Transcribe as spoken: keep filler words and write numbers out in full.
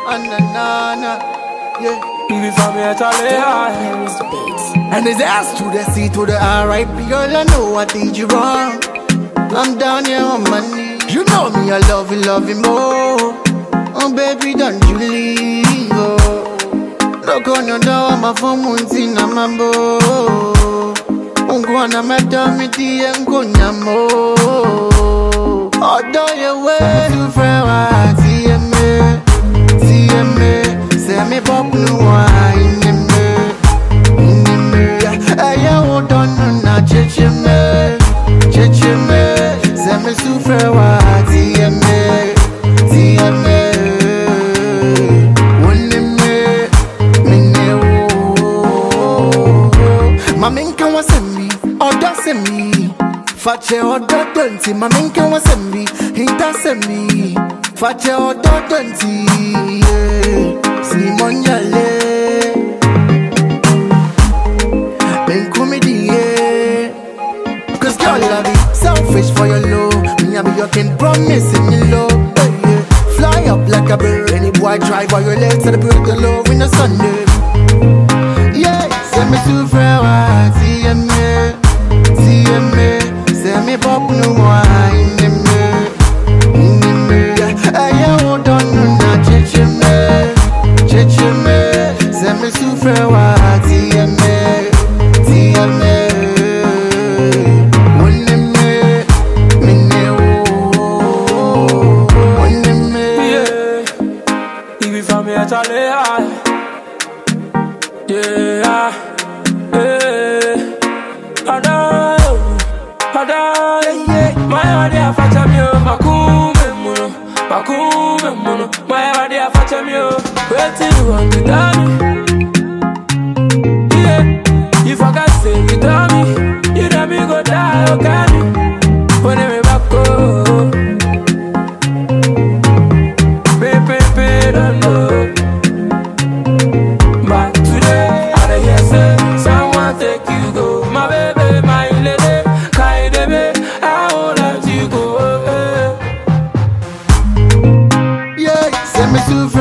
Ananana, yeah. Even from here to Here is the beats. And it's S to the C to the R, right? Girl, I know I did you wrong. I'm down here on my knees. You know me, I love you, love you more. Oh, baby, don't you leave, oh. Look on your door, my phone won't see na mambo. Ungwana madami di engonya mo. Odo ye we to frewa T M A, T M A. Say me pop no wine in me, in me. Aya odon na cheche me, cheche me. Say me to frewa T M A, T M A. Maminka wa semi, oda semi. Fache oda twenty, maminka wa semi, hinta semi. Fache oda twenty, Simon Yale. Benkumi diye. Cause girl I be selfish for your love. Me I be your king, promising you love. Hey, yeah. Fly up like a bird. Any boy try by your legs, celebrate the love in the Sunday. Send me to Frewa, T M A, T M A. Send me pop no wine in me, in me. I hold on na cheche me, cheche me. Send me to Frewa, T M A, T M A. One in me, me ne wo, one in me. Yeah, even from here to there. Yeah, yeah, I know, I know, yeah. My idea for champion, makume muno, makume muno. My idea for champion, wait till you want to tell me. Yeah, if I can say you tell me, you let me go die, okay? When I'm back home, baby, baby, don't know. Send me to